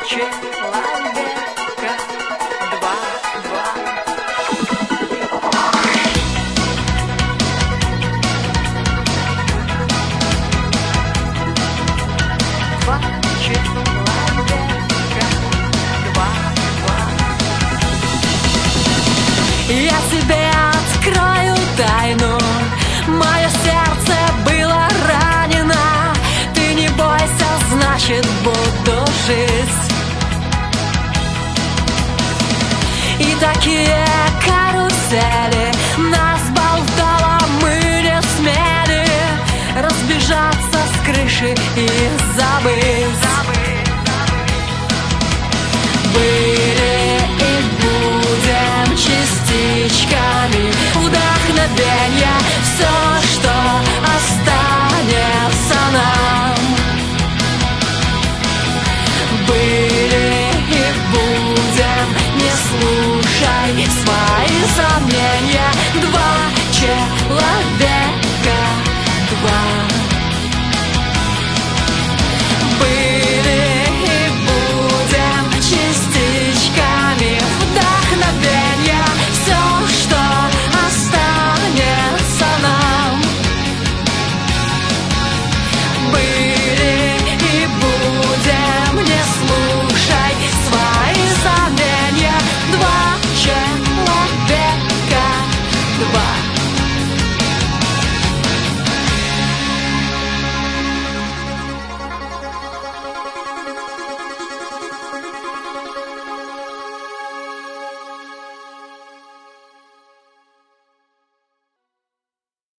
человека, два. Два человека, два. Я тебе открою тайну, мое сердце было ранено. Ты не бойся, значит, буду жить. И такие карусели нас болтало, мы не смели разбежаться с крыши и забыть. Были и будем частичками вдохновения, все, что останется нам. Были и будем, не слушай свои сомнения. Два человека, два.